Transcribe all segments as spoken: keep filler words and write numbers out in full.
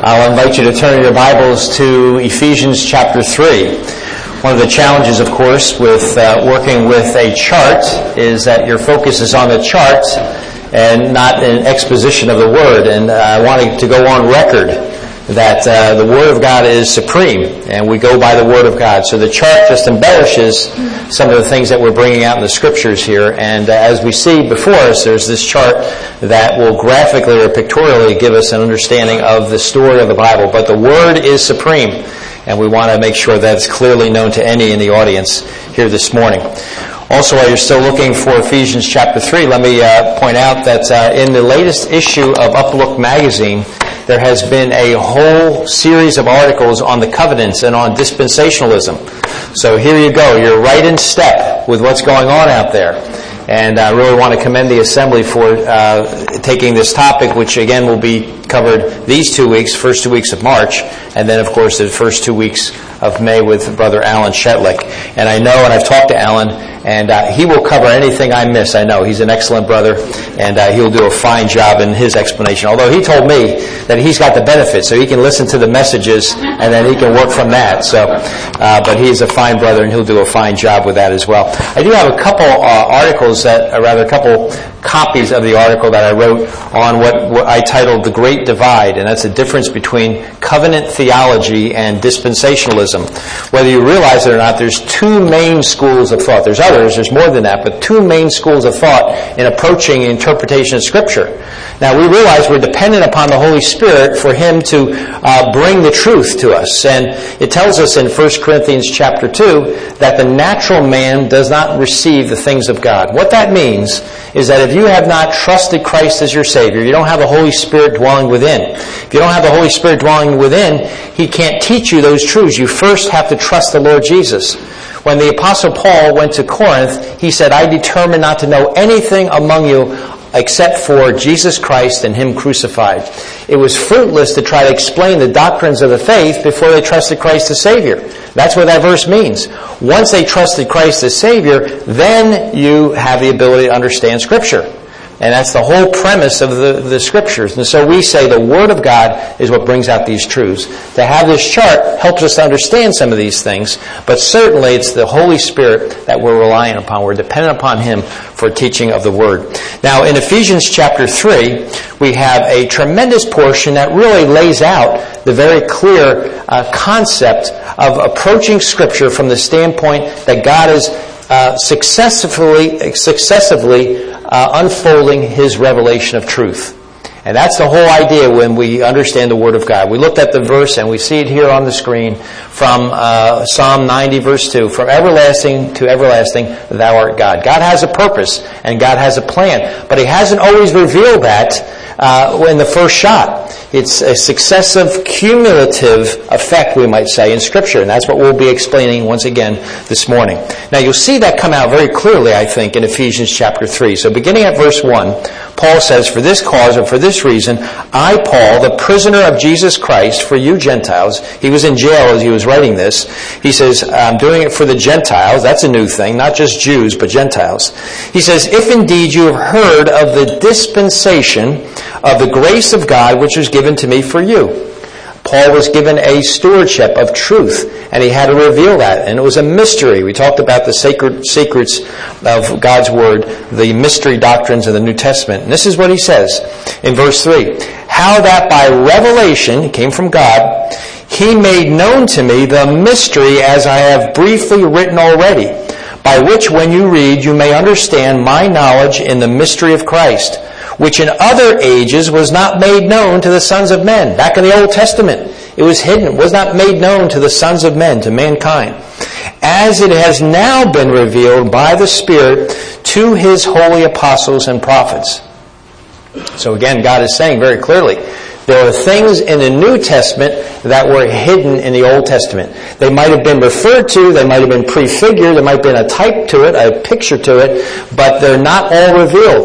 I'll invite you to turn your Bibles to Ephesians chapter three. One of the challenges, of course, with uh, working with a chart is that your focus is on the chart and not an exposition of the Word. And uh, I wanted to go on record that uh, the Word of God is supreme, and we go by the Word of God. So the chart just embellishes some of the things that we're bringing out in the Scriptures here. And uh, as we see before us, there's this chart that will graphically or pictorially give us an understanding of the story of the Bible. But the Word is supreme, and we want to make sure that it's clearly known to any in the audience here this morning. Also, while you're still looking for Ephesians chapter three, let me uh, point out that uh, in the latest issue of Uplook magazine, there has been a whole series of articles on the covenants and on dispensationalism. So here you go. You're right in step with what's going on out there. And I really want to commend the Assembly for uh, taking this topic, which again will be covered these two weeks, first two weeks of March, and then of course the first two weeks of May with Brother Alan Shetlick. And I know, and I've talked to Alan, and uh, he will cover anything I miss. I know he's an excellent brother, and uh, he'll do a fine job in his explanation. Although he told me that he's got the benefit, so he can listen to the messages and then he can work from that. So, uh, but he's a fine brother, and he'll do a fine job with that as well. I do have a couple uh, articles that, or rather, a couple copies of the article that I wrote on what, what I titled "The Great Divide," and that's the difference between covenant theology and dispensationalism. Whether you realize it or not, there's two main schools of thought. There's others, there's more than that, but two main schools of thought in approaching interpretation of Scripture. Now, we realize we're dependent upon the Holy Spirit for Him to uh, bring the truth to us. And it tells us in First Corinthians chapter two that the natural man does not receive the things of God. What that means is that if you have not trusted Christ as your Savior, you don't have the Holy Spirit dwelling within. If you don't have the Holy Spirit dwelling within, He can't teach you those truths. You first have to trust the Lord Jesus. When the Apostle Paul went to Corinth, he said, "I determined not to know anything among you except for Jesus Christ and Him crucified." It was fruitless to try to explain the doctrines of the faith before they trusted Christ as Savior. That's what that verse means. Once they trusted Christ as Savior, then you have the ability to understand Scripture. And that's the whole premise of the, the Scriptures. And so we say the Word of God is what brings out these truths. To have this chart helps us to understand some of these things, but certainly it's the Holy Spirit that we're relying upon. We're dependent upon Him for teaching of the Word. Now, in Ephesians chapter three, we have a tremendous portion that really lays out the very clear uh, concept of approaching Scripture from the standpoint that God is uh, successfully, successively Uh, unfolding His revelation of truth. And that's the whole idea when we understand the Word of God. We looked at the verse, and we see it here on the screen from uh, Psalm ninety, verse two. "From everlasting to everlasting, Thou art God." God has a purpose, and God has a plan. But He hasn't always revealed that uh, in the first shot. It's a successive, cumulative effect, we might say, in Scripture. And that's what we'll be explaining once again this morning. Now, you'll see that come out very clearly, I think, in Ephesians chapter three. So beginning at verse one, Paul says, "For this cause or for this reason, I, Paul, the prisoner of Jesus Christ, for you Gentiles." He was in jail as he was writing this. He says, "I'm doing it for the Gentiles." That's a new thing, not just Jews, but Gentiles. He says, "If indeed you have heard of the dispensation of the grace of God which was given to me for you." Paul was given a stewardship of truth, and he had to reveal that, and it was a mystery. We talked about the sacred secrets of God's Word, the mystery doctrines of the New Testament. And this is what he says in verse three. "How that by revelation," it came from God, "He made known to me the mystery as I have briefly written already, by which when you read you may understand my knowledge in the mystery of Christ, which in other ages was not made known to the sons of men." Back in the Old Testament, it was hidden, was not made known to the sons of men, to mankind. "As it has now been revealed by the Spirit to His holy apostles and prophets." So again, God is saying very clearly, there are things in the New Testament that were hidden in the Old Testament. They might have been referred to, they might have been prefigured, there might have been a type to it, a picture to it, but they're not all revealed.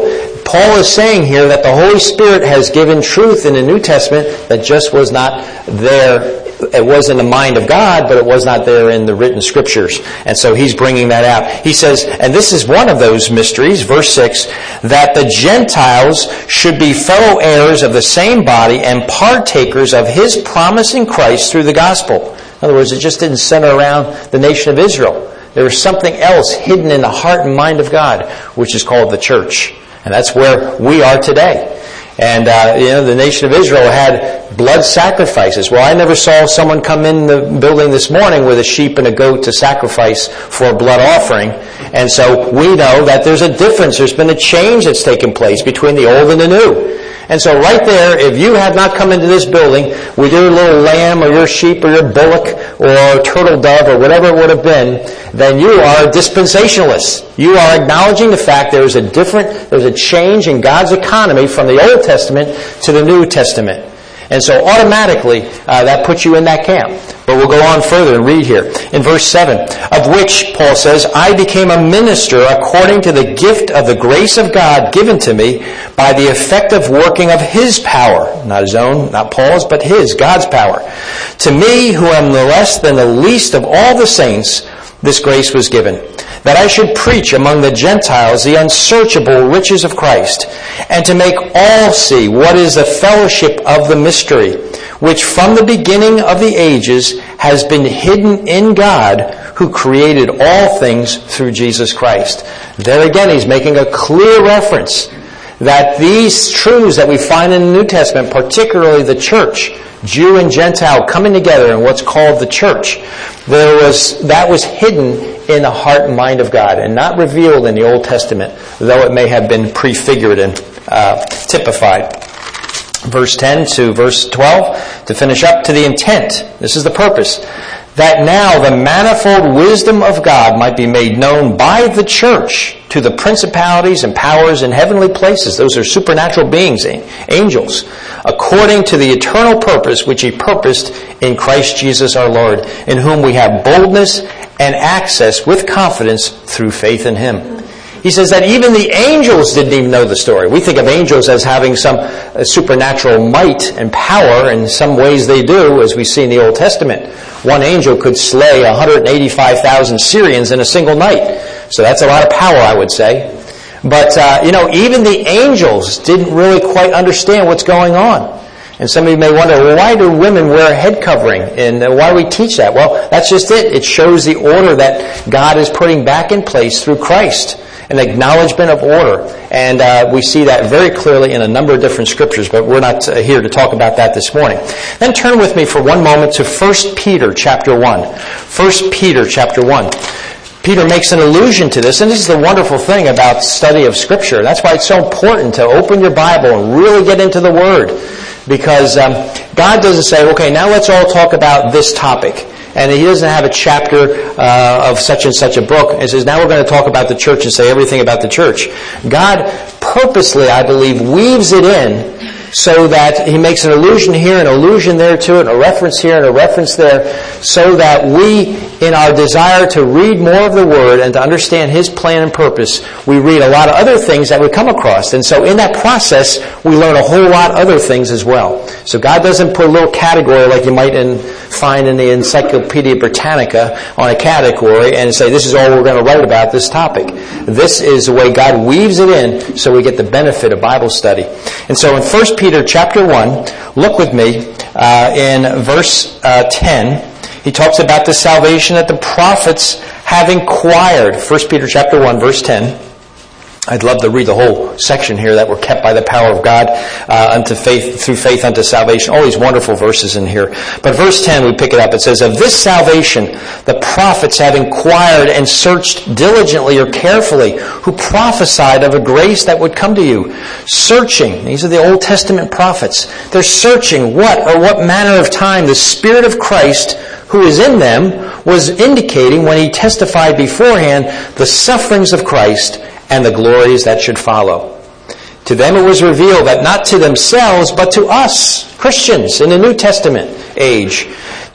Paul is saying here that the Holy Spirit has given truth in the New Testament that just was not there. It was in the mind of God, but it was not there in the written scriptures. And so he's bringing that out. He says, and this is one of those mysteries, verse six, that the Gentiles should be fellow heirs of the same body and partakers of his promise in Christ through the gospel. In other words, it just didn't center around the nation of Israel. There was something else hidden in the heart and mind of God, which is called the church. And that's where we are today. And, uh, you know, the nation of Israel had blood sacrifices. Well, I never saw someone come in the building this morning with a sheep and a goat to sacrifice for a blood offering. And so we know that there's a difference. There's been a change that's taken place between the old and the new. And so right there, if you have not come into this building with your little lamb or your sheep or your bullock or turtle dove or whatever it would have been, then you are a dispensationalist. You are acknowledging the fact there is a different, there's a change in God's economy from the Old Testament to the New Testament. And so automatically, uh, that puts you in that camp. But we'll go on further and read here. In verse seven, of which, Paul says, I became a minister according to the gift of the grace of God given to me by the effective working of his power. Not his own, not Paul's, but his, God's power. To me, who am the less than the least of all the saints, this grace was given, that I should preach among the Gentiles the unsearchable riches of Christ, and to make all see what is the fellowship of the mystery, which from the beginning of the ages has been hidden in God, who created all things through Jesus Christ. There again, he's making a clear reference that these truths that we find in the New Testament, particularly the church, Jew and Gentile coming together in what's called the church, there was that was hidden in the heart and mind of God and not revealed in the Old Testament, though it may have been prefigured and uh, typified. Verse ten to verse twelve, to finish up, to the intent, this is the purpose, that now the manifold wisdom of God might be made known by the church to the principalities and powers in heavenly places. Those are supernatural beings, angels, according to the eternal purpose which he purposed in Christ Jesus our Lord, in whom we have boldness and access with confidence through faith in him. He says that even the angels didn't even know the story. We think of angels as having some uh, supernatural might and power. In some ways they do, as we see in the Old Testament. One angel could slay one hundred eighty-five thousand Syrians in a single night. So that's a lot of power, I would say. But, uh, you know, even the angels didn't really quite understand what's going on. And some of you may wonder, well, why do women wear a head covering? And uh, why do we teach that? Well, that's just it. It shows the order that God is putting back in place through Christ. An acknowledgement of order. And uh, we see that very clearly in a number of different scriptures, but we're not uh, here to talk about that this morning. Then turn with me for one moment to First Peter chapter one. First Peter chapter one. Peter makes an allusion to this, and this is the wonderful thing about study of Scripture. That's why it's so important to open your Bible and really get into the Word. Because um, God doesn't say, okay, now let's all talk about this topic. And he doesn't have a chapter uh, of such and such a book. He says, now we're going to talk about the church and say everything about the church. God purposely, I believe, weaves it in so that he makes an allusion here, an allusion there to it, a reference here and a reference there, so that we, in our desire to read more of the Word and to understand his plan and purpose, we read a lot of other things that we come across. And so in that process, we learn a whole lot of other things as well. So God doesn't put a little category like you might in, find in the Encyclopedia Britannica on a category and say, this is all we're going to write about this topic. This is the way God weaves it in so we get the benefit of Bible study. And so in First Peter chapter one, look with me uh, in verse uh, ten. He talks about the salvation that the prophets have inquired. First Peter chapter one, verse ten. I'd love to read the whole section here, that we're kept by the power of God uh, unto faith, through faith unto salvation. All these wonderful verses in here. But verse ten, we pick it up. It says, of this salvation the prophets have inquired and searched diligently or carefully, who prophesied of a grace that would come to you. Searching, these are the Old Testament prophets. They're searching what or what manner of time the Spirit of Christ who is in them was indicating when he testified beforehand the sufferings of Christ and the glories that should follow. To them it was revealed that not to themselves, but to us, Christians in the New Testament age,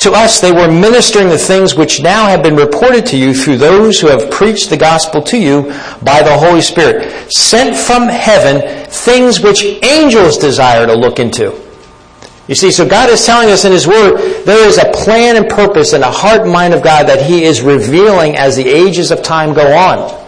To us, they were ministering the things which now have been reported to you through those who have preached the gospel to you by the Holy Spirit, sent from heaven, things which angels desire to look into. You see, so God is telling us in His Word, there is a plan and purpose and a heart and mind of God that He is revealing as the ages of time go on.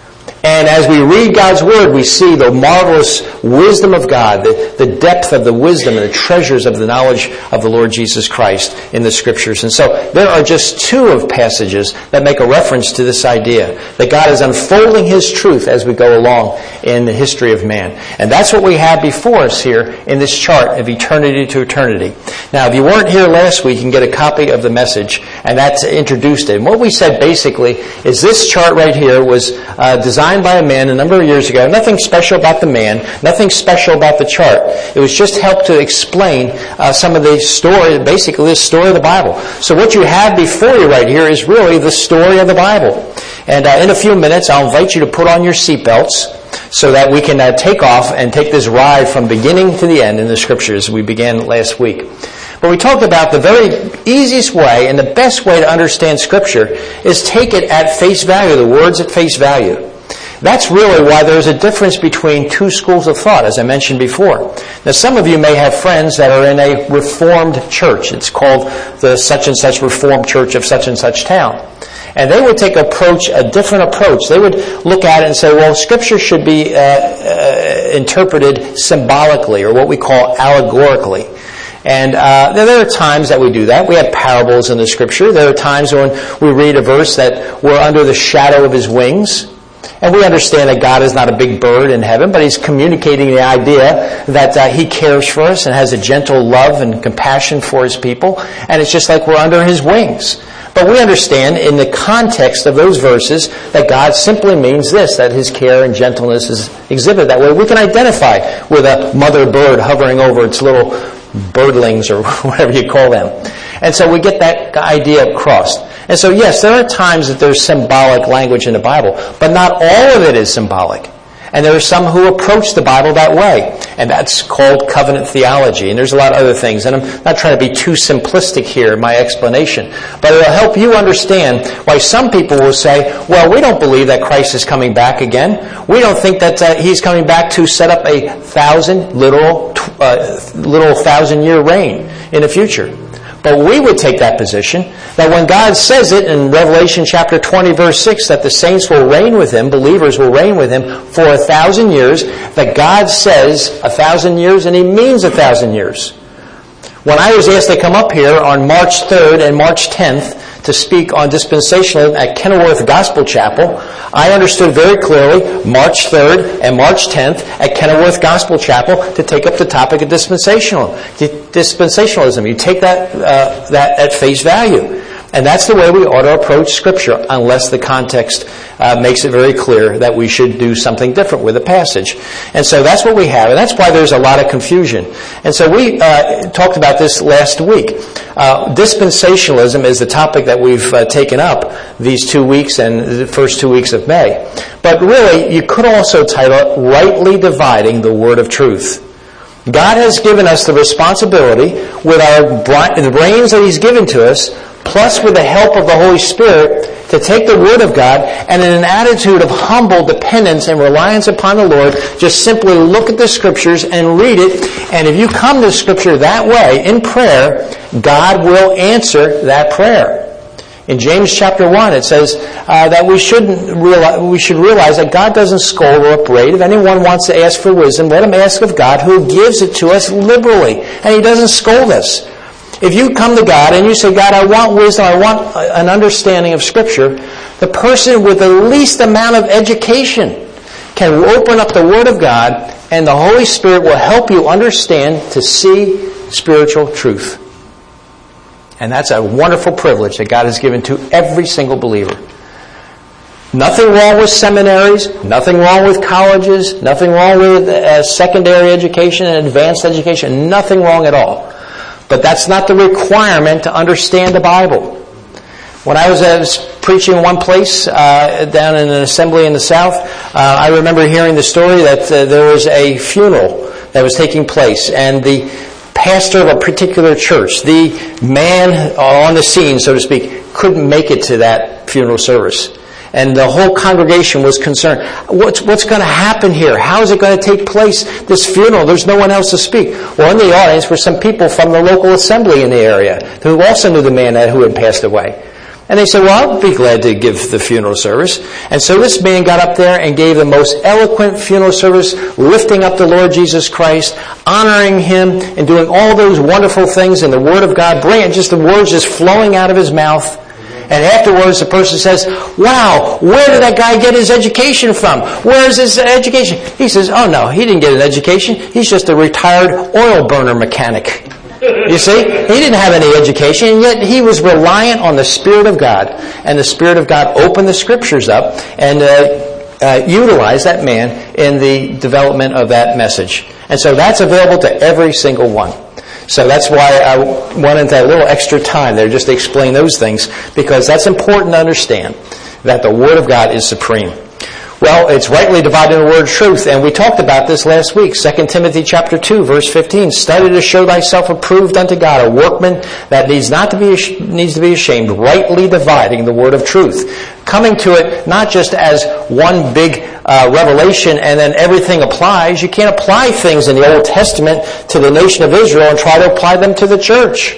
And as we read God's Word, we see the marvelous wisdom of God, the, the depth of the wisdom and the treasures of the knowledge of the Lord Jesus Christ in the Scriptures. And so there are just two of passages that make a reference to this idea, that God is unfolding His truth as we go along in the history of man. And that's what we have before us here in this chart of eternity to eternity. Now, if you weren't here last week, you can get a copy of the message, and that's introduced it. And what we said basically is this chart right here was uh, designed by a man a number of years ago. Nothing special about the man, nothing special about the chart. It was just help to explain uh, some of the story, basically the story of the Bible. So what you have before you right here is really the story of the Bible. And uh, in a few minutes, I'll invite you to put on your seatbelts so that we can uh, take off and take this ride from beginning to the end in the Scriptures we began last week. But we talked about the very easiest way and the best way to understand Scripture is take it at face value, the words at face value. That's really why there's a difference between two schools of thought, as I mentioned before. Now, some of you may have friends that are in a Reformed church. It's called the such and such Reformed Church of such and such town. And they would take approach, a different approach. They would look at it and say, well, Scripture should be uh, uh, interpreted symbolically, or what we call allegorically. And uh, there are times that we do that. We have parables in the Scripture. There are times when we read a verse that we're under the shadow of His wings. And we understand that God is not a big bird in heaven, but He's communicating the idea that uh, He cares for us and has a gentle love and compassion for His people. And it's just like we're under His wings. But we understand in the context of those verses that God simply means this, that His care and gentleness is exhibited that way. We can identify with a mother bird hovering over its little birdlings or whatever you call them. And so we get that idea across. And so yes, there are times that there's symbolic language in the Bible, but not all of it is symbolic. And there are some who approach the Bible that way. And that's called covenant theology. And there's a lot of other things. And I'm not trying to be too simplistic here in my explanation. But it'll help you understand why some people will say, well, we don't believe that Christ is coming back again. We don't think that uh, He's coming back to set up a thousand, literal, uh, literal thousand year reign in the future. But we would take that position that when God says it in Revelation chapter twenty, verse six, that the saints will reign with Him, believers will reign with Him for a thousand years, that God says a thousand years and He means a thousand years. When I was asked to come up here on March third and March tenth to speak on dispensationalism at Kenilworth Gospel Chapel, I understood very clearly March third and March tenth at Kenilworth Gospel Chapel to take up the topic of dispensational, dispensationalism. You take that, uh, that at face value. And that's the way we ought to approach Scripture, unless the context uh, makes it very clear that we should do something different with a passage. And so that's what we have, and that's why there's a lot of confusion. And so we uh, talked about this last week. Uh, dispensationalism is the topic that we've uh, taken up these two weeks and the first two weeks of May. But really, you could also title it, Rightly Dividing the Word of Truth. God has given us the responsibility with our the brains that He's given to us, plus with the help of the Holy Spirit, to take the Word of God and in an attitude of humble dependence and reliance upon the Lord, just simply look at the Scriptures and read it. And if you come to Scripture that way, in prayer, God will answer that prayer. In James chapter one, it says uh, that we shouldn't realize, we should realize that God doesn't scold or upbraid. If anyone wants to ask for wisdom, let him ask of God, who gives it to us liberally. And He doesn't scold us. If you come to God and you say, God, I want wisdom, I want an understanding of Scripture, the person with the least amount of education can open up the Word of God, and the Holy Spirit will help you understand to see spiritual truth. And that's a wonderful privilege that God has given to every single believer. Nothing wrong with seminaries, nothing wrong with colleges, nothing wrong with uh, secondary education and advanced education, nothing wrong at all. But that's not the requirement to understand the Bible. When I was, I was preaching in one place uh, down in an assembly in the South, uh, I remember hearing the story that uh, there was a funeral that was taking place, and the pastor of a particular church, the man on the scene, so to speak, couldn't make it to that funeral service. And the whole congregation was concerned. What's, what's going to happen here? How is it going to take place, this funeral? There's no one else to speak. Well, in the audience were some people from the local assembly in the area who also knew the man who had passed away. And they said, well, I'll be glad to give the funeral service. And so this man got up there and gave the most eloquent funeral service, lifting up the Lord Jesus Christ, honoring him, and doing all those wonderful things in the Word of God, bringing just the words just flowing out of his mouth. And afterwards, the person says, wow, where did that guy get his education from? Where is his education? He says, oh no, he didn't get an education. He's just a retired oil burner mechanic. You see, he didn't have any education, and yet he was reliant on the Spirit of God. And the Spirit of God opened the Scriptures up and uh, uh, utilized that man in the development of that message. And so that's available to every single one. So that's why I wanted that little extra time there just to explain those things, because that's important to understand, that the Word of God is supreme. Well, it's rightly dividing the word of truth, and we talked about this last week. Second Timothy chapter two, verse fifteen. Study to show thyself approved unto God, a workman that needs not to be needs to be ashamed, rightly dividing the word of truth. Coming to it not just as one big uh, revelation and then everything applies. You can't apply things in the Old Testament to the nation of Israel and try to apply them to the church.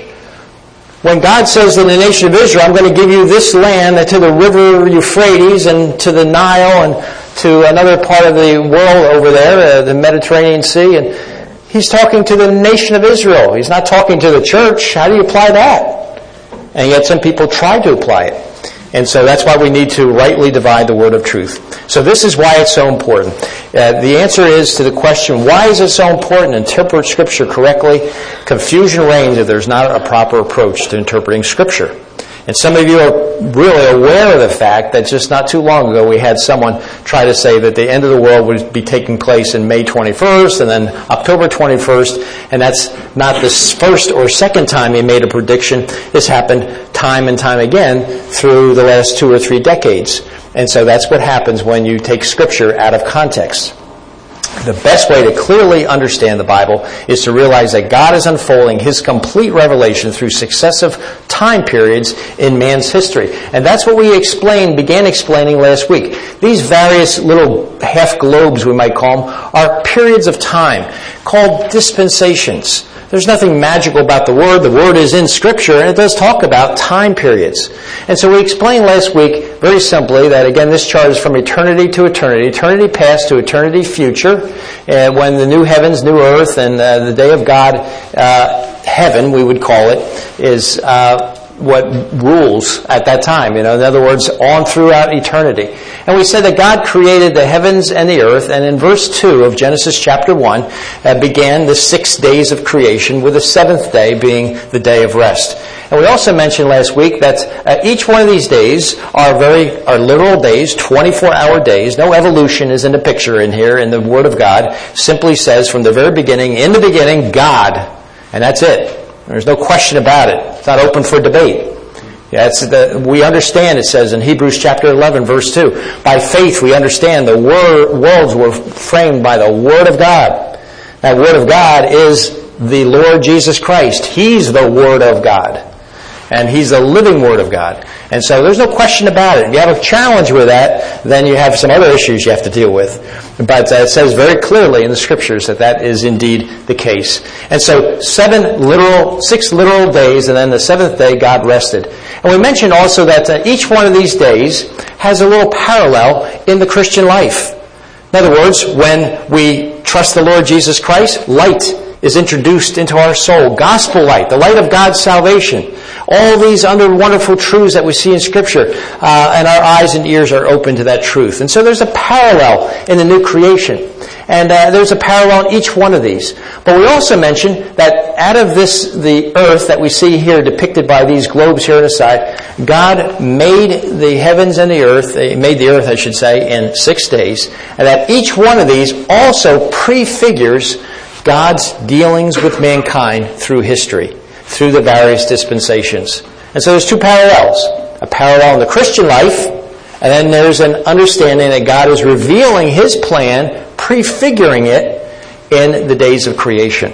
When God says to the nation of Israel, I'm going to give you this land to the river Euphrates and to the Nile and to another part of the world over there, uh, the Mediterranean Sea, and he's talking to the nation of Israel. He's not talking to the church. How do you apply that? And yet some people try to apply it. And so that's why we need to rightly divide the word of truth. So this is why it's so important. Uh, the answer is to the question, why is it so important to interpret Scripture correctly? Confusion reigns if there's not a proper approach to interpreting Scripture. And some of you are really aware of the fact that just not too long ago we had someone try to say that the end of the world would be taking place in May twenty-first and then October twenty-first, and that's not the first or second time he made a prediction. This happened time and time again through the last two or three decades. And so that's what happens when you take Scripture out of context. The best way to clearly understand the Bible is to realize that God is unfolding His complete revelation through successive time periods in man's history. And that's what we explained, began explaining last week. These various little half globes, we might call them, are periods of time called dispensations. There's nothing magical about the Word. The Word is in Scripture, and it does talk about time periods. And so we explained last week, very simply, that again, this chart is from eternity to eternity, eternity past to eternity future, uh, when the new heavens, new earth, and uh, the day of God, uh, heaven, we would call it, is uh, what rules at that time. You know, in other words, on throughout eternity. And we said that God created the heavens and the earth, and in verse two of Genesis chapter one, uh, began the six days of creation, with the seventh day being the day of rest. And we also mentioned last week that uh, each one of these days are very are literal days, twenty-four hour days. No evolution is in the picture in here in the Word of God. Simply says from the very beginning, in the beginning, God. And that's it. There's no question about it. It's not open for debate. Yeah, it's the, we understand, it says in Hebrews chapter eleven, verse two, by faith we understand the wor- worlds were framed by the Word of God. That Word of God is the Lord Jesus Christ. He's the Word of God. And He's the living Word of God. And so there's no question about it. If you have a challenge with that, then you have some other issues you have to deal with. But uh, it says very clearly in the Scriptures that that is indeed the case. And so seven literal, six literal days, and then the seventh day God rested. And we mentioned also that uh, each one of these days has a little parallel in the Christian life. In other words, when we trust the Lord Jesus Christ, light is introduced into our soul. Gospel light, the light of God's salvation. All these other wonderful truths that we see in Scripture, uh, and our eyes and ears are open to that truth. And so there's a parallel in the new creation. And uh, there's a parallel in each one of these. But we also mentioned that out of this, the earth that we see here depicted by these globes here on the side, God made the heavens and the earth, He made the earth, I should say, in six days. And that each one of these also prefigures God's dealings with mankind through history, through the various dispensations. And so there's two parallels. A parallel in the Christian life, and then there's an understanding that God is revealing His plan, prefiguring it in the days of creation.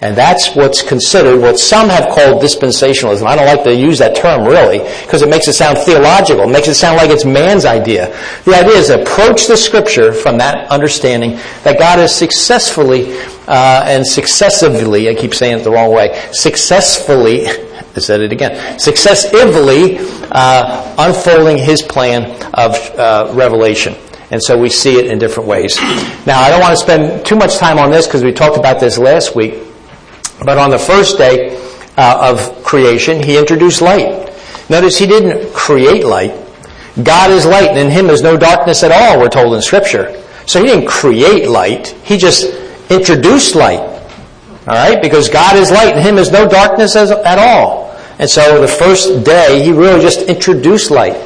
And that's what's considered what some have called dispensationalism. I don't like to use that term, really, because it makes it sound theological. It makes it sound like it's man's idea. The idea is to approach the Scripture from that understanding that God is successfully uh, and successively, I keep saying it the wrong way, successfully, I said it again, successively uh, unfolding His plan of uh, revelation. And so we see it in different ways. Now, I don't want to spend too much time on this because we talked about this last week. But on the first day uh, of creation, He introduced light. Notice He didn't create light. God is light, and in Him is no darkness at all, we're told in Scripture. So He didn't create light. He just introduced light. All right? Because God is light, and in Him is no darkness as, at all. And so the first day, He really just introduced light.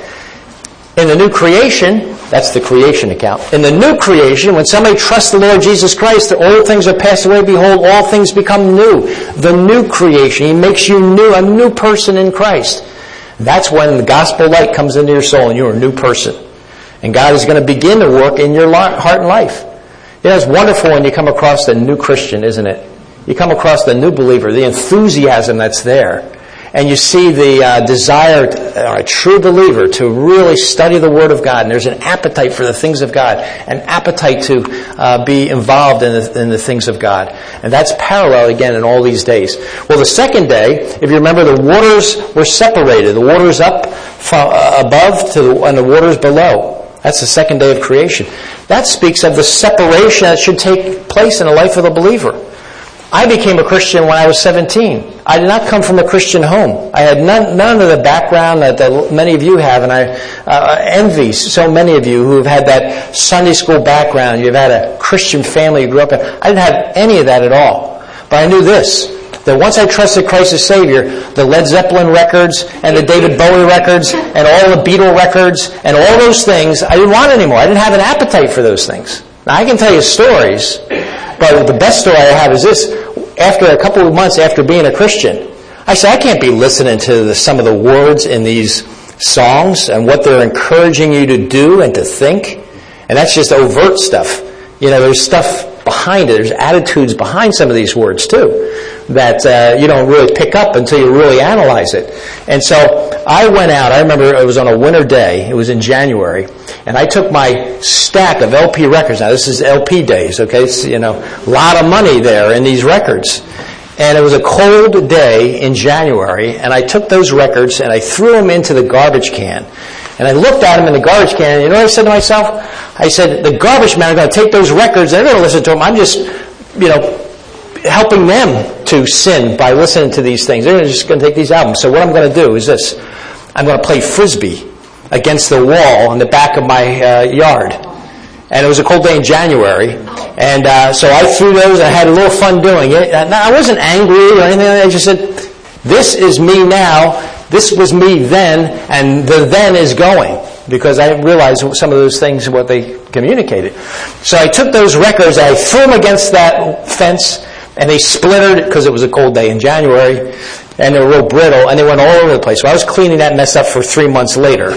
In the new creation, that's the creation account. In the new creation, when somebody trusts the Lord Jesus Christ, the old things are passed away. Behold, all things become new. The new creation. He makes you new, a new person in Christ. That's when the gospel light comes into your soul and you're a new person. And God is going to begin to work in your heart and life. You know, it's wonderful when you come across the new Christian, isn't it? You come across the new believer, the enthusiasm that's there. And you see the uh, desire, to, uh, a true believer, to really study the Word of God. And there's an appetite for the things of God, an appetite to uh, be involved in the, in the things of God. And that's parallel, again, in all these days. Well, the second day, if you remember, the waters were separated. The waters up from, uh, above to the, and the waters below. That's the second day of creation. That speaks of the separation that should take place in the life of the believer. I became a Christian when I was seventeen. I did not come from a Christian home. I had none, none of the background that the, many of you have, and I uh, envy so many of you who have had that Sunday school background. You've had a Christian family you grew up in. I didn't have any of that at all. But I knew this, that once I trusted Christ as Savior, the Led Zeppelin records and the David Bowie records and all the Beatle records and all those things, I didn't want anymore. I didn't have an appetite for those things. Now, I can tell you stories, but the best story I have is this. After a couple of months after being a Christian, I said, I can't be listening to the, some of the words in these songs and what they're encouraging you to do and to think. And that's just overt stuff. You know, there's stuff behind it. There's attitudes behind some of these words, too, that uh, you don't really pick up until you really analyze it. And so I went out. I remember it was on a winter day. It was in January. And I took my stack of L P records. Now, this is L P days, okay? It's, you know, a lot of money there in these records. And it was a cold day in January, and I took those records and I threw them into the garbage can. And I looked at them in the garbage can, and you know what I said to myself? I said, the garbage men are going to take those records, they're going to listen to them. I'm just, you know, helping them to sin by listening to these things. They're just going to take these albums. So what I'm going to do is this. I'm going to play Frisbee against the wall in the back of my uh, yard. And it was a cold day in January. And uh, so I threw those. I had a little fun doing it. Now, I wasn't angry or anything. I just said, this is me now. This was me then. And the then is going. Because I realized some of those things, what they communicated. So I took those records. I threw them against that fence. And they splintered because it was a cold day in January. And they were real brittle, and they went all over the place. So I was cleaning that mess up for three months later.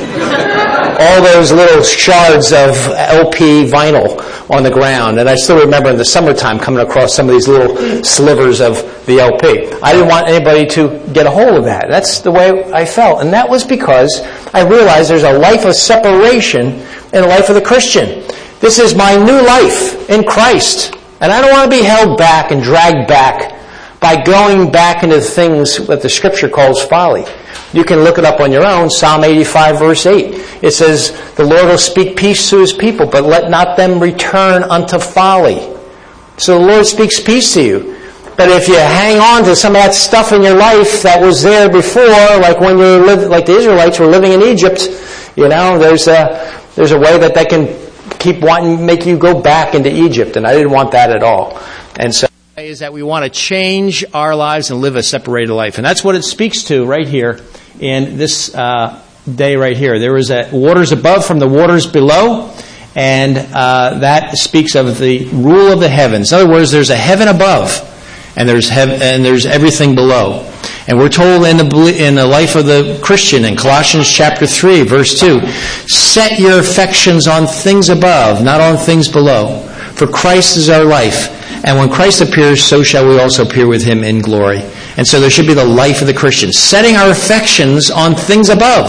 All those little shards of L P vinyl on the ground. And I still remember in the summertime coming across some of these little slivers of the L P. I didn't want anybody to get a hold of that. That's the way I felt. And that was because I realized there's a life of separation in the life of the Christian. This is my new life in Christ. And I don't want to be held back and dragged back by going back into things that the Scripture calls folly. You can look it up on your own. Psalm eighty-five, verse eight. It says, the Lord will speak peace to His people, but let not them return unto folly. So the Lord speaks peace to you. But if you hang on to some of that stuff in your life that was there before, like when you live, like the Israelites were living in Egypt, you know, there's a there's a way that that can keep wanting make you go back into Egypt, and I didn't want that at all. And so is that we want to change our lives and live a separated life. And that's what it speaks to right here in this uh, day right here. There is a waters above from the waters below, and uh, that speaks of the rule of the heavens. In other words, there's a heaven above, and there's heaven, and there's everything below. And we're told in the in the life of the Christian in Colossians chapter three, verse two, set your affections on things above, not on things below. For Christ is our life, And when Christ appears, so shall we also appear with him in glory. And so there should be the life of the Christian, setting our affections on things above.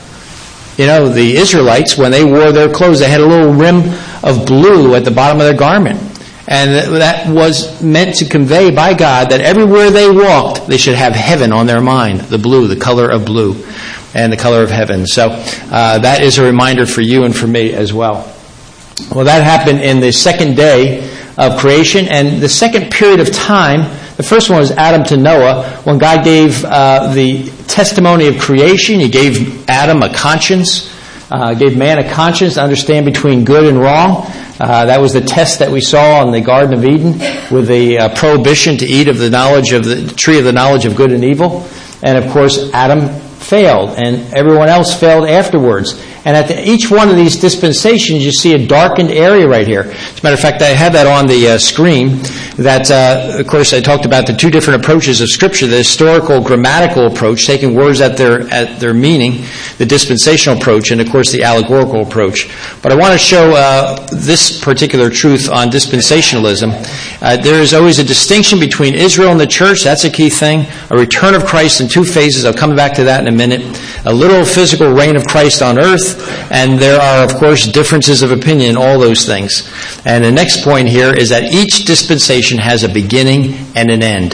You know, the Israelites, when they wore their clothes, they had a little rim of blue at the bottom of their garment. And that was meant to convey by God that everywhere they walked, they should have heaven on their mind, the blue, the color of blue, and the color of heaven. So uh, that is a reminder for you and for me as well. Well, that happened in the second day of creation, and the second period of time, the first one was Adam to Noah, when God gave uh, the testimony of creation. He gave Adam a conscience, uh, gave man a conscience to understand between good and wrong. Uh, that was the test that we saw in the Garden of Eden with the uh, prohibition to eat of the knowledge of the tree of the knowledge of good and evil. And of course, Adam failed, and everyone else failed afterwards. And at the, each one of these dispensations, you see a darkened area right here. As a matter of fact, I had that on the uh, screen. That, uh, of course, I talked about the two different approaches of Scripture: the historical, grammatical approach, taking words at their at their meaning; the dispensational approach, and of course, the allegorical approach. But I want to show uh, this particular truth on dispensationalism. Uh, there is always a distinction between Israel and the church. That's a key thing. A return of Christ in two phases. I'll come back to that in a minute. A literal physical reign of Christ on earth. And there are, of course, differences of opinion in all those things. And the next point here is that each dispensation has a beginning and an end.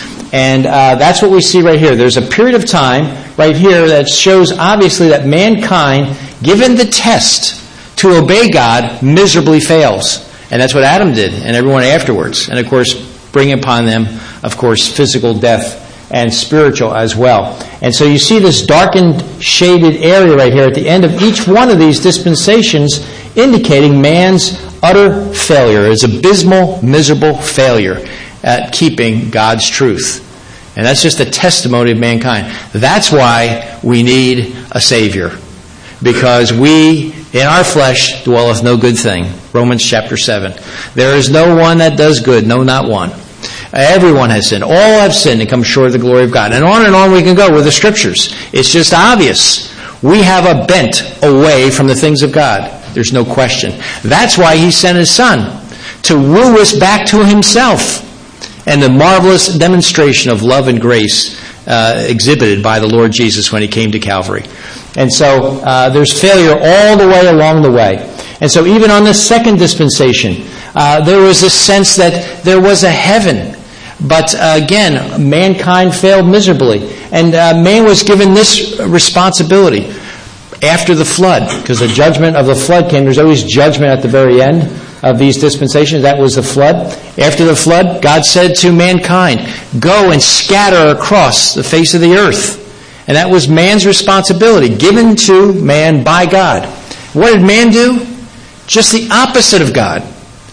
And uh, that's what we see right here. There's a period of time right here that shows obviously that mankind, given the test to obey God, miserably fails. And that's what Adam did and everyone afterwards. And, of course, bring upon them, of course, physical death and spiritual as well. And so you see this darkened, shaded area right here at the end of each one of these dispensations, indicating man's utter failure, his abysmal, miserable failure at keeping God's truth. And that's just a testimony of mankind. That's why we need a Savior. Because we, in our flesh, dwelleth no good thing. Romans chapter seven. There is no one that does good, no, not one. Everyone has sinned. All have sinned and come short of the glory of God. And on and on we can go with the Scriptures. It's just obvious. We have a bent away from the things of God. There's no question. That's why He sent His Son, to woo us back to Himself. And the marvelous demonstration of love and grace uh, exhibited by the Lord Jesus when He came to Calvary. And so uh, there's failure all the way along the way. And so even on this second dispensation, uh, there was a sense that there was a heaven. But uh, again, mankind failed miserably. And uh, man was given this responsibility after the flood, because the judgment of the flood came. There's always judgment at the very end of these dispensations. That was the flood. After the flood, God said to mankind, go and scatter across the face of the earth. And that was man's responsibility, given to man by God. What did man do? Just the opposite of God.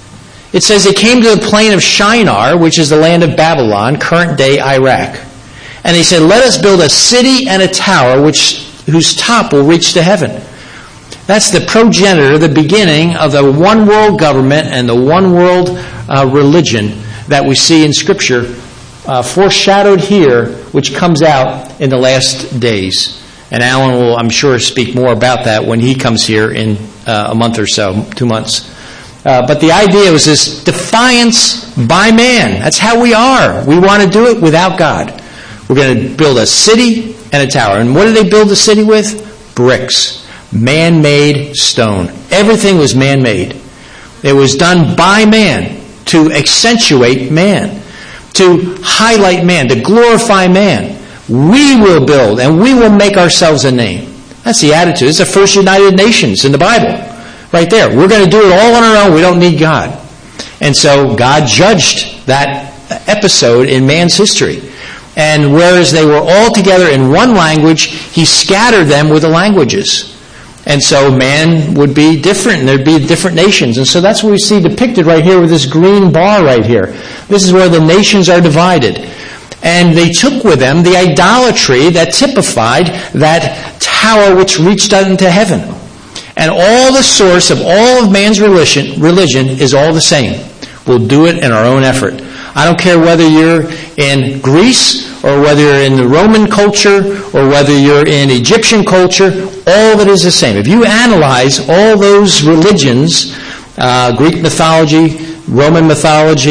It says they came to the plain of Shinar, which is the land of Babylon, current day Iraq. And they said, let us build a city and a tower which whose top will reach to heaven. That's the progenitor, the beginning of the one world government and the one world uh, religion that we see in Scripture, uh, foreshadowed here, which comes out in the last days. And Alan will, I'm sure, speak more about that when he comes here in uh, a month or so, two months. Uh, but the idea was this defiance by man. That's how we are. We want to do it without God. We're going to build a city and a tower. And what did they build the city with? Bricks. Man-made stone. Everything was man-made. It was done by man to accentuate man, to highlight man, to glorify man. We will build and we will make ourselves a name. That's the attitude. It's the first United Nations in the Bible. Right there. We're going to do it all on our own. We don't need God. And so God judged that episode in man's history. And whereas they were all together in one language, He scattered them with the languages. And so man would be different, and there'd be different nations. And so that's what we see depicted right here with this green bar right here. This is where the nations are divided. And they took with them the idolatry that typified that tower which reached out into heaven. And all the source of all of man's religion, religion is all the same. We'll do it in our own effort. I don't care whether you're in Greece or whether you're in the Roman culture or whether you're in Egyptian culture, all of it is the same. If you analyze all those religions, uh, Greek mythology, Roman mythology,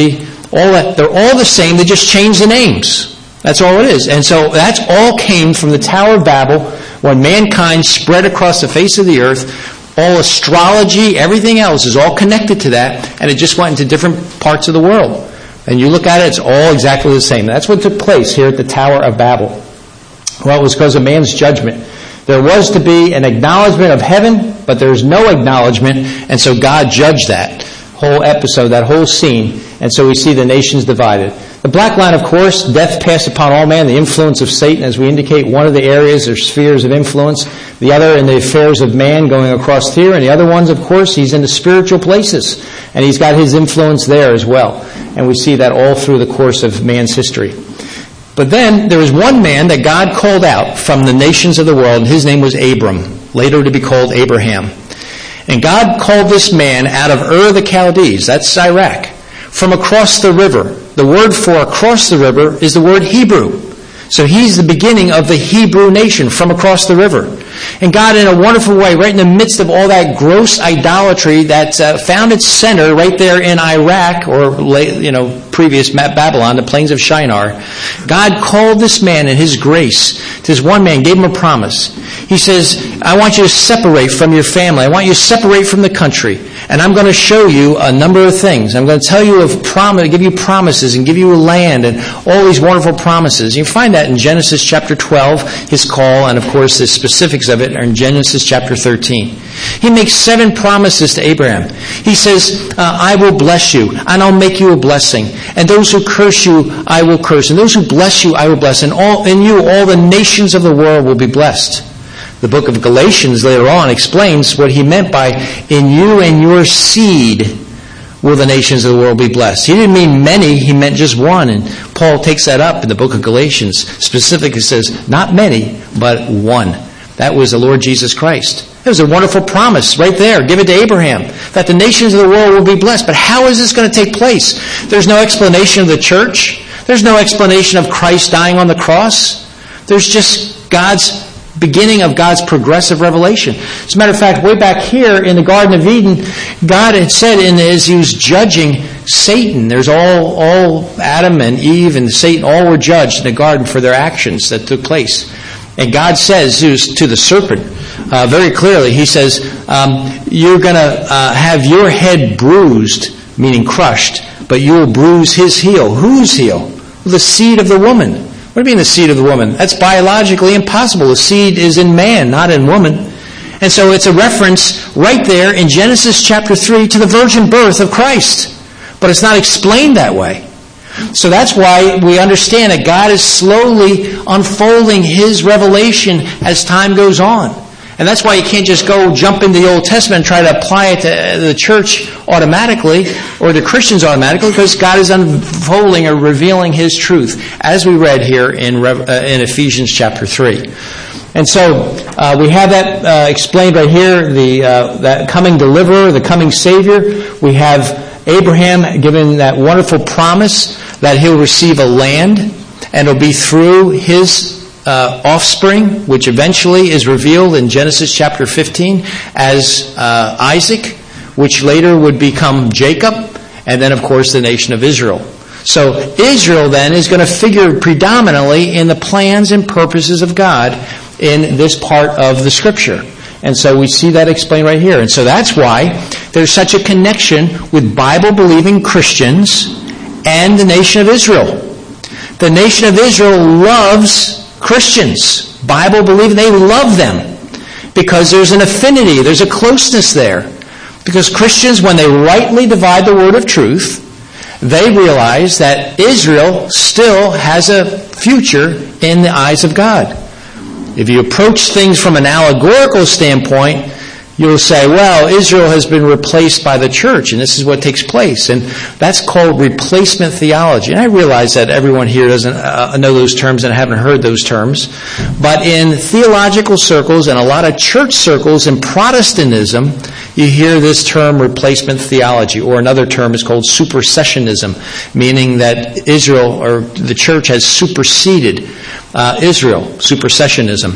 All that, they're all the same, they just change the names. That's all it is. And so that's all came from the Tower of Babel when mankind spread across the face of the earth. All astrology, everything else is all connected to that, and it just went into different parts of the world. And you look at it, it's all exactly the same. That's what took place here at the Tower of Babel. Well, it was because of man's judgment. There was to be an acknowledgement of heaven, but there's no acknowledgement, and so God judged that whole episode, that whole scene, and so we see the nations divided. The black line, of course, death passed upon all man, the influence of Satan, as we indicate, one of the areas or spheres of influence, the other in the affairs of man going across here, and the other ones, of course, he's in the spiritual places, and he's got his influence there as well. And we see that all through the course of man's history. But then there was one man that God called out from the nations of the world, and his name was Abram, later to be called Abraham. And God called this man out of Ur of the Chaldees, that's Iraq, from across the river. The word for across the river is the word Hebrew. So he's the beginning of the Hebrew nation from across the river. And God, in a wonderful way, right in the midst of all that gross idolatry that uh, found its center right there in Iraq, or you know, previous Babylon, the plains of Shinar, God called this man in His grace. This one man gave him a promise. He says, I want you to separate from your family. I want you to separate from the country. And I'm going to show you a number of things. I'm going to tell you of promise, give you promises and give you a land and all these wonderful promises. You find that in Genesis chapter twelve, his call, and of course the specifics of it are in Genesis chapter thirteen. He makes seven promises to Abraham. He says, uh, I will bless you, and I'll make you a blessing. And those who curse you, I will curse. And those who bless you, I will bless. And all, in you, all the nations of the world will be blessed. The book of Galatians later on explains what he meant by, in you and your seed will the nations of the world be blessed. He didn't mean many, he meant just one. And Paul takes that up in the book of Galatians. Specifically says, not many, but one. That was the Lord Jesus Christ. It was a wonderful promise right there, given to Abraham, that the nations of the world will be blessed. But how is this going to take place? There's no explanation of the church. There's no explanation of Christ dying on the cross. There's just God's beginning of God's progressive revelation. As a matter of fact, way back here in the Garden of Eden, God had said, in, as He was judging Satan, there's all, all Adam and Eve and Satan all were judged in the garden for their actions that took place. And God says to the serpent, uh, very clearly, He says, um, you're going to uh, have your head bruised, meaning crushed, but you will bruise his heel. Whose heel? The seed of the woman. What do you mean the seed of the woman? That's biologically impossible. The seed is in man, not in woman. And so it's a reference right there in Genesis chapter three to the virgin birth of Christ. But it's not explained that way. So that's why we understand that God is slowly unfolding His revelation as time goes on. And that's why you can't just go jump into the Old Testament and try to apply it to the church automatically or the Christians automatically, because God is unfolding or revealing His truth, as we read here in, uh, in Ephesians chapter three. And so uh, we have that uh, explained right here, the uh, that coming deliverer, the coming Savior. We have Abraham given that wonderful promise that he'll receive a land, and it'll be through his Uh, offspring, which eventually is revealed in Genesis chapter fifteen as uh, Isaac, which later would become Jacob, and then, of course, the nation of Israel. So Israel then is going to figure predominantly in the plans and purposes of God in this part of the Scripture. And so we see that explained right here. And so that's why there's such a connection with Bible-believing Christians and the nation of Israel. The nation of Israel loves Christians, Bible believing, they love them because there's an affinity, there's a closeness there. Because Christians, when they rightly divide the word of truth, they realize that Israel still has a future in the eyes of God. If you approach things from an allegorical standpoint, you'll say, well, Israel has been replaced by the church, and this is what takes place. And that's called replacement theology. And I realize that everyone here doesn't uh, know those terms and haven't heard those terms. But in theological circles and a lot of church circles in Protestantism, you hear this term replacement theology, or another term is called supersessionism, meaning that Israel or the church has superseded uh, Israel, supersessionism.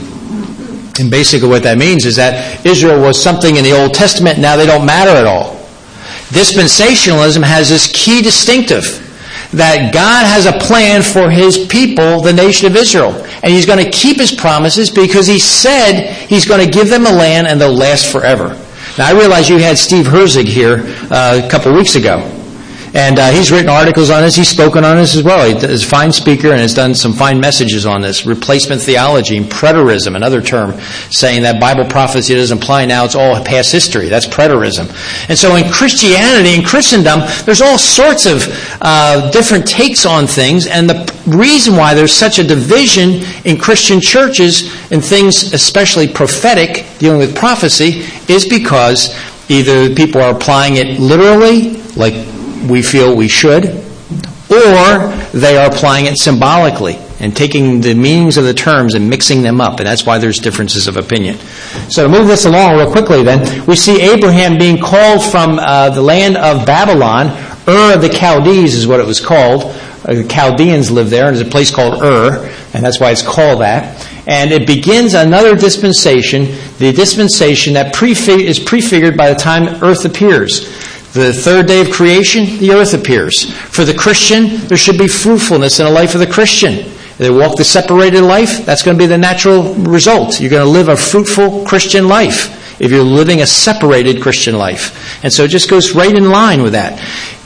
And basically what that means is that Israel was something in the Old Testament, now they don't matter at all. Dispensationalism has this key distinctive, that God has a plan for his people, the nation of Israel. And he's going to keep his promises because he said he's going to give them a land and they'll last forever. Now, I realize you had Steve Herzig here uh, a couple weeks ago. And uh, he's written articles on this. He's spoken on this as well. He's a fine speaker and has done some fine messages on this. Replacement theology and preterism, another term, saying that Bible prophecy doesn't apply now. It's all past history. That's preterism. And so in Christianity, in Christendom, there's all sorts of uh, different takes on things. And the reason why there's such a division in Christian churches in things especially prophetic, dealing with prophecy, is because either people are applying it literally, like we feel we should, or they are applying it symbolically and taking the meanings of the terms and mixing them up, and that's why there's differences of opinion. So to move this along real quickly then, we see Abraham being called from uh, the land of Babylon. Ur of the Chaldees is what it was called. Uh, the Chaldeans lived there, and there's a place called Ur, and that's why it's called that. And it begins another dispensation, the dispensation that prefig- is prefigured by the time earth appears. The third day of creation, the earth appears. For the Christian, there should be fruitfulness in the life of the Christian. If they walk the separated life, that's going to be the natural result. You're going to live a fruitful Christian life if you're living a separated Christian life. And so it just goes right in line with that.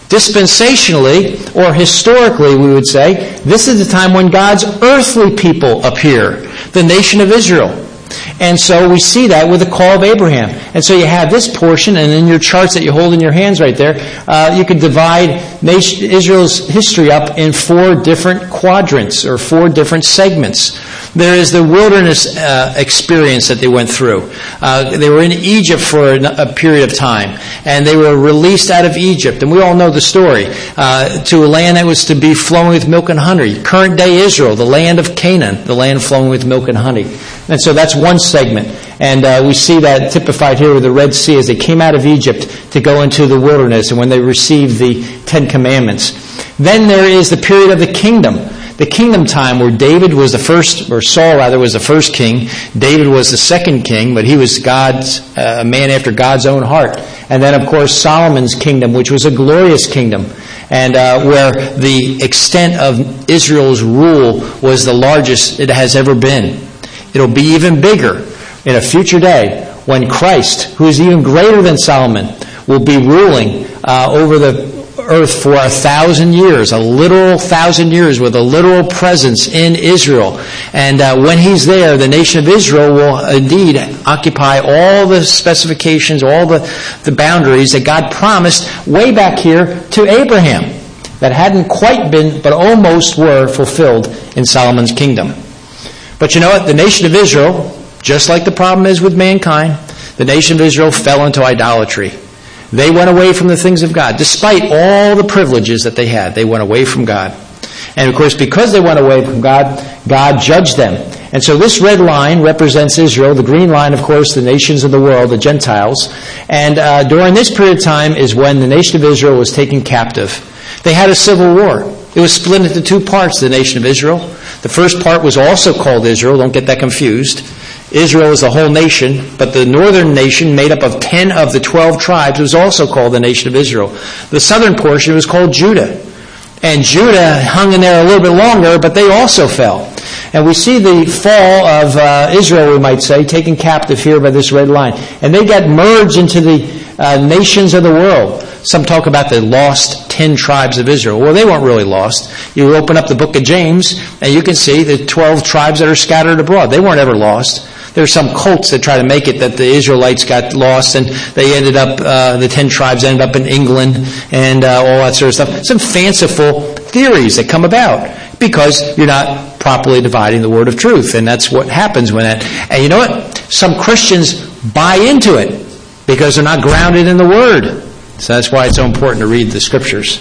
Dispensationally, or historically, we would say, this is the time when God's earthly people appear, the nation of Israel. And so we see that with the call of Abraham. And so you have this portion, and in your charts that you hold in your hands right there, uh, you can divide nation, Israel's history up in four different quadrants, or four different segments. There is the wilderness uh, experience that they went through. Uh, they were in Egypt for a, a period of time, and they were released out of Egypt. And we all know the story, uh, to a land that was to be flowing with milk and honey. Current day Israel, the land of Canaan, the land flowing with milk and honey. And so that's one segment. And uh, we see that typified here with the Red Sea as they came out of Egypt to go into the wilderness and when they received the Ten Commandments. Then there is the period of the kingdom. The kingdom time where David was the first, or Saul rather was the first king. David was the second king, but he was God's, a uh, man after God's own heart. And then of course Solomon's kingdom, which was a glorious kingdom. And uh, where the extent of Israel's rule was the largest it has ever been. It'll be even bigger in a future day when Christ, who is even greater than Solomon, will be ruling uh, over the earth for a thousand years, a literal thousand years with a literal presence in Israel. And uh, when he's there, the nation of Israel will indeed occupy all the specifications, all the, the boundaries that God promised way back here to Abraham that hadn't quite been, but almost were fulfilled in Solomon's kingdom. But you know what? The nation of Israel, just like the problem is with mankind, the nation of Israel fell into idolatry. They went away from the things of God. Despite all the privileges that they had, they went away from God. And of course, because they went away from God, God judged them. And so this red line represents Israel. The green line, of course, the nations of the world, the Gentiles. And uh, during this period of time is when the nation of Israel was taken captive. They had a civil war. It was split into two parts, the nation of Israel. The first part was also called Israel. Don't get that confused. Israel is the whole nation, but the northern nation, made up of ten of the twelve tribes, was also called the nation of Israel. The southern portion was called Judah. And Judah hung in there a little bit longer, but they also fell. And we see the fall of uh, Israel, we might say, taken captive here by this red line. And they got merged into the uh, nations of the world. Some talk about the lost ten tribes of Israel. Well, they weren't really lost. You open up the book of James, and you can see the twelve tribes that are scattered abroad. They weren't ever lost. There's some cults that try to make it that the Israelites got lost and they ended up, uh, the ten tribes ended up in England and uh, all that sort of stuff. Some fanciful theories that come about because you're not properly dividing the word of truth. And that's what happens when that. And you know what? Some Christians buy into it because they're not grounded in the word. So that's why it's so important to read the scriptures.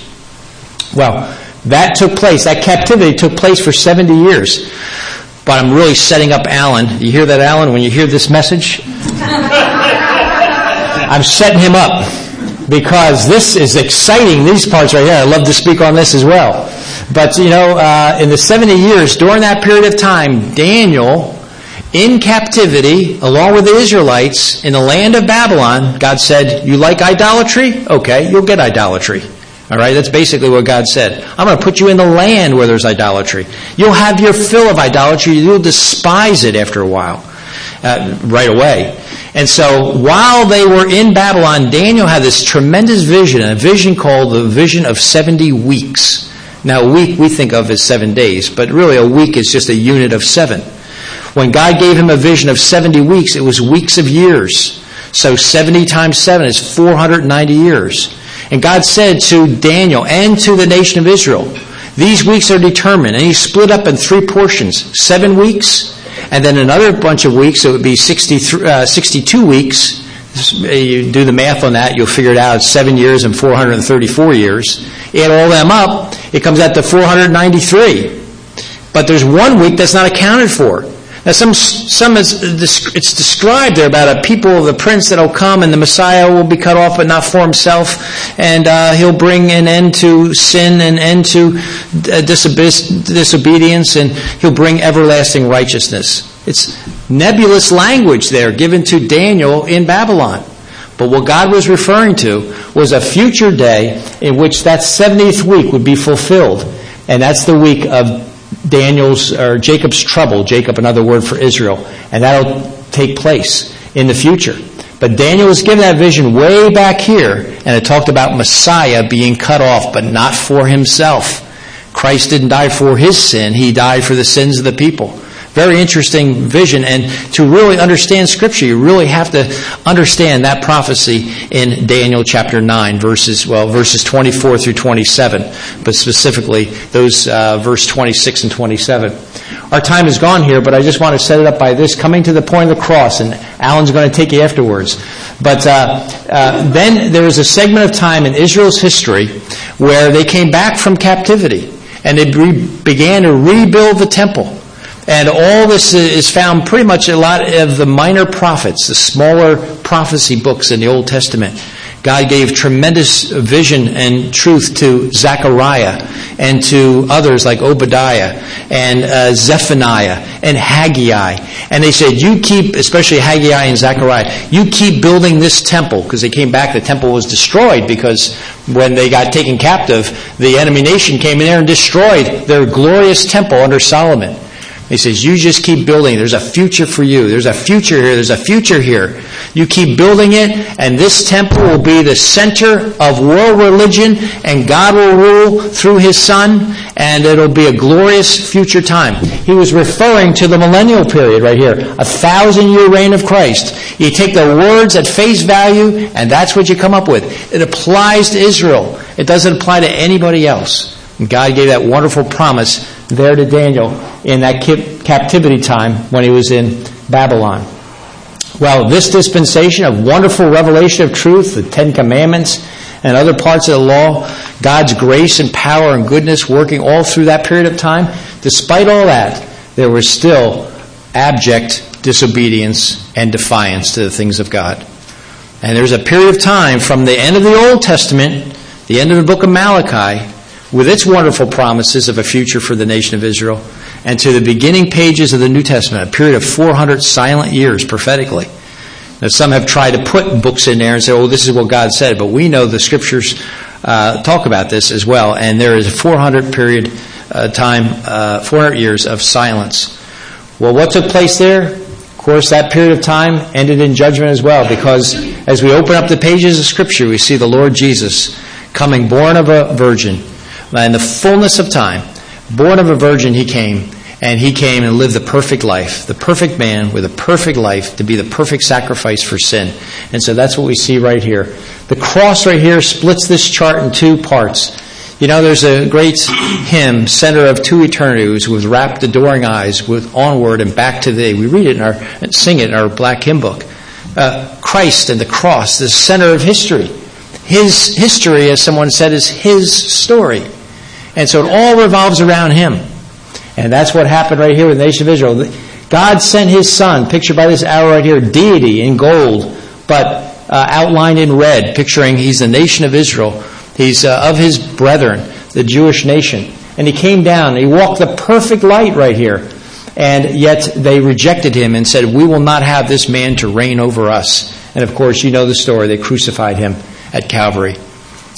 Well, that took place, that captivity took place for seventy years. But I'm really setting up Alan. You hear that, Alan, when you hear this message? I'm setting him up because this is exciting, these parts right here. I love to speak on this as well. But, you know, uh, in the seventy years, during that period of time, Daniel, in captivity, along with the Israelites, in the land of Babylon, God said, you like idolatry? Okay, you'll get idolatry. All right, that's basically what God said. I'm going to put you in the land where there's idolatry. You'll have your fill of idolatry. You'll despise it after a while, uh, right away. And so while they were in Babylon, Daniel had this tremendous vision, a vision called the vision of seventy weeks. Now, a week we think of as seven days, but really a week is just a unit of seven. When God gave him a vision of seventy weeks, it was weeks of years. So seventy times seven is four hundred ninety years. And God said to Daniel and to the nation of Israel, these weeks are determined. And he split up in three portions. Seven weeks, and then another bunch of weeks. So it would be sixty-three, uh, sixty-two weeks. You do the math on that, you'll figure it out. It's seven years and four hundred thirty-four years. Add all them up, it comes out to four hundred ninety-three. But there's one week that's not accounted for. Now, some some is, it's described there about a people of the prince that will come, and the Messiah will be cut off, but not for himself, and uh, he'll bring an end to sin and end to disobedience, and he'll bring everlasting righteousness. It's nebulous language there given to Daniel in Babylon. But what God was referring to was a future day in which that seventieth week would be fulfilled, and that's the week of Daniel's or Jacob's trouble, Jacob, another word for Israel, and that'll take place in the future. But Daniel was given that vision way back here, and it talked about Messiah being cut off, but not for himself. Christ didn't die for his sin, he died for the sins of the people. Very interesting vision, and to really understand Scripture, you really have to understand that prophecy in Daniel chapter nine, verses well, verses twenty-four through twenty-seven, but specifically those uh, verse twenty-six and twenty-seven. Our time is gone here, but I just want to set it up by this, coming to the point of the cross, and Alan's going to take you afterwards. But uh, uh, then there was a segment of time in Israel's history where they came back from captivity, and they re- began to rebuild the temple. And all this is found pretty much a lot of the minor prophets, the smaller prophecy books in the Old Testament. God gave tremendous vision and truth to Zechariah and to others like Obadiah and uh, Zephaniah and Haggai. And they said, you keep, especially Haggai and Zechariah, you keep building this temple, because they came back, the temple was destroyed because when they got taken captive, the enemy nation came in there and destroyed their glorious temple under Solomon. He says, you just keep building. There's a future for you. There's a future here. There's a future here. You keep building it, and this temple will be the center of world religion, and God will rule through his Son, and it'll be a glorious future time. He was referring to the millennial period right here, a thousand-year reign of Christ. You take the words at face value, and that's what you come up with. It applies to Israel. It doesn't apply to anybody else. And God gave that wonderful promise there to Daniel in that captivity time when he was in Babylon. Well, this dispensation of wonderful revelation of truth, the Ten Commandments and other parts of the law, God's grace and power and goodness working all through that period of time, despite all that, there was still abject disobedience and defiance to the things of God. And there's a period of time from the end of the Old Testament, the end of the book of Malachi, with its wonderful promises of a future for the nation of Israel, and to the beginning pages of the New Testament, a period of four hundred silent years prophetically. Now, some have tried to put books in there and say, oh, this is what God said, but we know the Scriptures uh, talk about this as well, and there is a four hundred period uh, time, uh, four hundred years of silence. Well, what took place there? Of course, that period of time ended in judgment as well, because as we open up the pages of Scripture, we see the Lord Jesus coming, born of a virgin, in the fullness of time, born of a virgin, he came, and he came and lived the perfect life, the perfect man with a perfect life to be the perfect sacrifice for sin. And so that's what we see right here. The cross right here splits this chart in two parts. You know, there's a great hymn, Center of Two Eternities, with rapt adoring eyes, with onward and back to thee. We read it in our, and sing it in our black hymn book. Uh, Christ and the cross, the center of history. His history, as someone said, is his story. And so it all revolves around him. And that's what happened right here with the nation of Israel. God sent his Son, pictured by this arrow right here, deity in gold, but uh, outlined in red, picturing he's the nation of Israel. He's uh, of his brethren, the Jewish nation. And he came down, and he walked the perfect light right here. And yet they rejected him and said, we will not have this man to reign over us. And of course, you know the story. They crucified him at Calvary.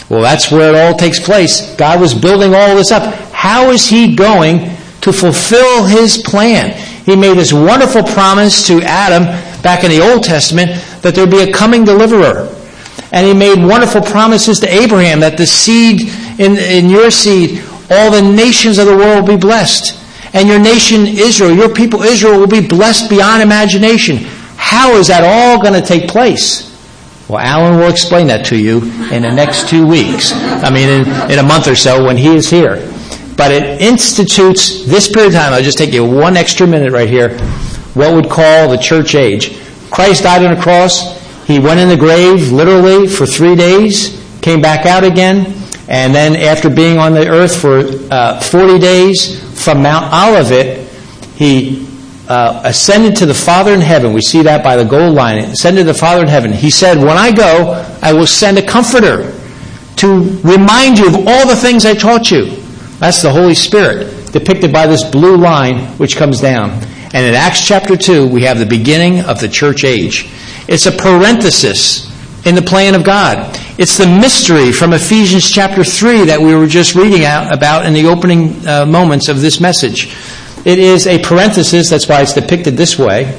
Well, that's where it all takes place. God was building all this up. How is he going to fulfill his plan? He made this wonderful promise to Adam back in the Old Testament that there would be a coming deliverer. And he made wonderful promises to Abraham that the seed, in, in your seed, all the nations of the world will be blessed. And your nation Israel, your people Israel, will be blessed beyond imagination. How is that all going to take place? Well, Alan will explain that to you in the next two weeks. I mean, in, in a month or so when he is here. But it institutes this period of time. I'll just take you one extra minute right here. What we'd call the church age. Christ died on the cross. He went in the grave literally for three days, came back out again, and then after being on the earth for uh, forty days from Mount Olivet, he Uh, ascended to the Father in heaven. We see that by the gold line. Ascended to the Father in heaven. He said, when I go, I will send a comforter to remind you of all the things I taught you. That's the Holy Spirit, depicted by this blue line which comes down. And in Acts chapter two, we have the beginning of the church age. It's a parenthesis in the plan of God. It's the mystery from Ephesians chapter three that we were just reading out about in the opening uh, moments of this message. It is a parenthesis, that's why it's depicted this way,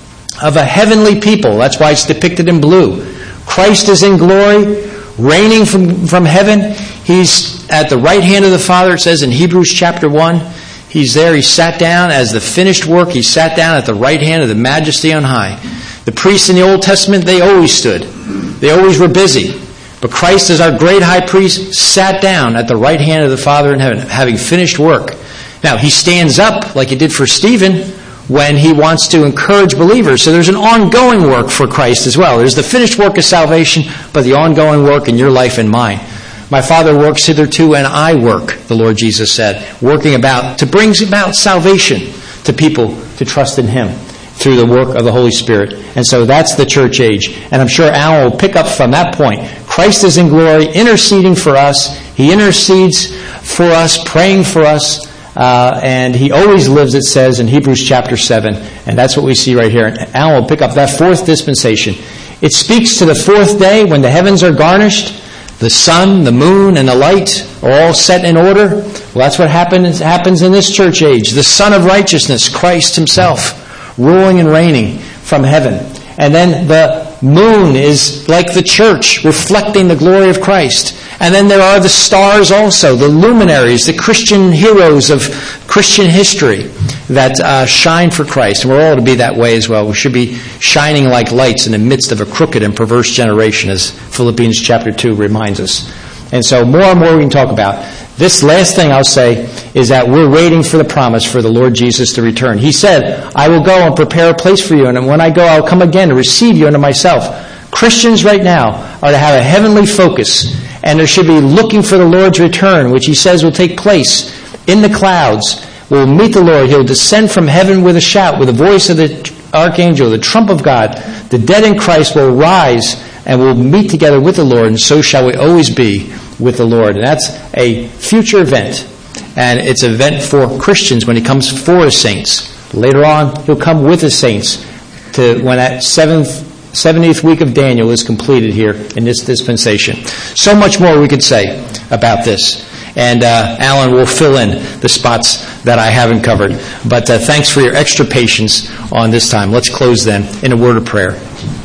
of a heavenly people. That's why it's depicted in blue. Christ is in glory, reigning from, from heaven. He's at the right hand of the Father, it says in Hebrews chapter one. He's there, he sat down as the finished work. He sat down at the right hand of the Majesty on high. The priests in the Old Testament, they always stood. They always were busy. But Christ, as our great high priest, sat down at the right hand of the Father in heaven, having finished work. Now, he stands up, like he did for Stephen, when he wants to encourage believers. So there's an ongoing work for Christ as well. There's the finished work of salvation, but the ongoing work in your life and mine. My Father works hitherto, and I work, the Lord Jesus said, working about, to bring about salvation to people to trust in him through the work of the Holy Spirit. And so that's the church age. And I'm sure Alan will pick up from that point. Christ is in glory, interceding for us. He intercedes for us, praying for us. Uh, and he always lives, it says in Hebrews chapter seven. And that's what we see right here. And Alan will pick up that fourth dispensation. It speaks to the fourth day when the heavens are garnished. The sun, the moon, and the light are all set in order. Well, that's what happens, happens in this church age. The Son of Righteousness, Christ himself, ruling and reigning from heaven. And then the moon is like the church, reflecting the glory of Christ. And then there are the stars also, the luminaries, the Christian heroes of Christian history that uh, shine for Christ. And we're all to be that way as well. We should be shining like lights in the midst of a crooked and perverse generation, as Philippians chapter two reminds us. And so more and more we can talk about. This last thing I'll say is that we're waiting for the promise for the Lord Jesus to return. He said, I will go and prepare a place for you, and when I go, I'll come again to receive you unto myself. Christians right now are to have a heavenly focus, and they should be looking for the Lord's return, which he says will take place in the clouds. We'll meet the Lord. He'll descend from heaven with a shout, with the voice of the archangel, the trump of God. The dead in Christ will rise, and we'll meet together with the Lord, and so shall we always be with the Lord. And that's a future event. And it's an event for Christians when he comes for his saints. Later on, he'll come with his saints to when that seventh, seventieth week of Daniel is completed here in this dispensation. So much more we could say about this. And uh, Alan will fill in the spots that I haven't covered. But uh, thanks for your extra patience on this time. Let's close then in a word of prayer.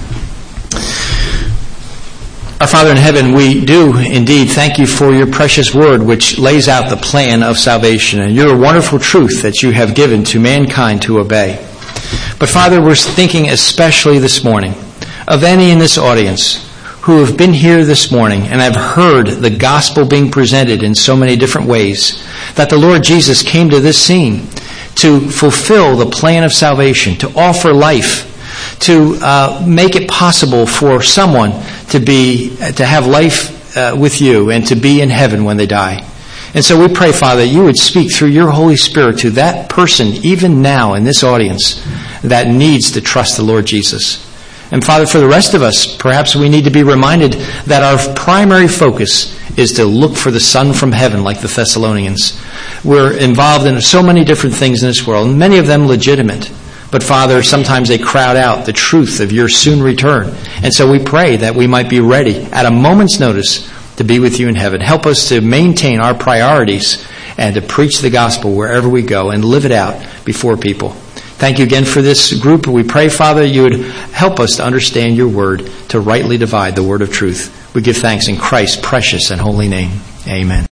Our Father in heaven, we do indeed thank you for your precious word which lays out the plan of salvation and your wonderful truth that you have given to mankind to obey. But Father, we're thinking especially this morning of any in this audience who have been here this morning and have heard the gospel being presented in so many different ways, that the Lord Jesus came to this scene to fulfill the plan of salvation, to offer life, to uh, make it possible for someone to be to have life uh, with you and to be in heaven when they die. And so we pray, Father, that you would speak through your Holy Spirit to that person, even now in this audience, that needs to trust the Lord Jesus. And Father, for the rest of us, perhaps we need to be reminded that our primary focus is to look for the Son from heaven, like the Thessalonians. We're involved in so many different things in this world, many of them legitimate. But Father, sometimes they crowd out the truth of your soon return. And so we pray that we might be ready at a moment's notice to be with you in heaven. Help us to maintain our priorities and to preach the gospel wherever we go and live it out before people. Thank you again for this group. We pray, Father, you would help us to understand your word, to rightly divide the word of truth. We give thanks in Christ's precious and holy name. Amen.